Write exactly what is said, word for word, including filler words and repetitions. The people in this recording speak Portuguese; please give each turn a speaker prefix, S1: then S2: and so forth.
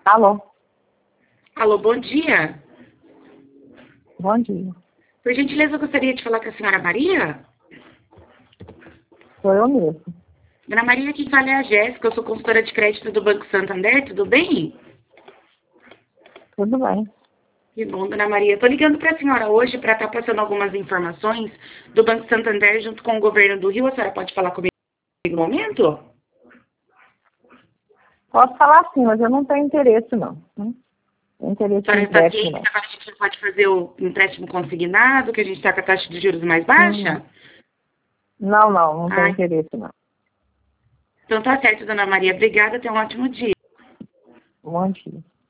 S1: Alô?
S2: Alô, bom dia.
S1: Bom dia.
S2: Por gentileza, eu gostaria de falar com a senhora Maria.
S1: Sou eu mesmo.
S2: Dona Maria, quem fala é a Jéssica, eu sou consultora de crédito do Banco Santander, tudo bem?
S1: Tudo bem.
S2: Que bom, Dona Maria. Estou ligando para a senhora hoje para estar passando algumas informações do Banco Santander junto com o governo do Rio. A senhora pode falar comigo no momento?
S1: Posso falar sim, mas eu não tenho interesse, não. Não tenho interesse
S2: A
S1: em
S2: senhora está
S1: empréstimo,
S2: ciente
S1: não.
S2: que agora a gente não pode fazer o empréstimo consignado, que a gente está com a taxa de juros mais
S1: Hum,
S2: baixa?
S1: Não, não, não tenho
S2: Ah,
S1: interesse, não.
S2: então tá certo, Dona Maria. Obrigada, tenha um ótimo dia.
S1: Bom dia.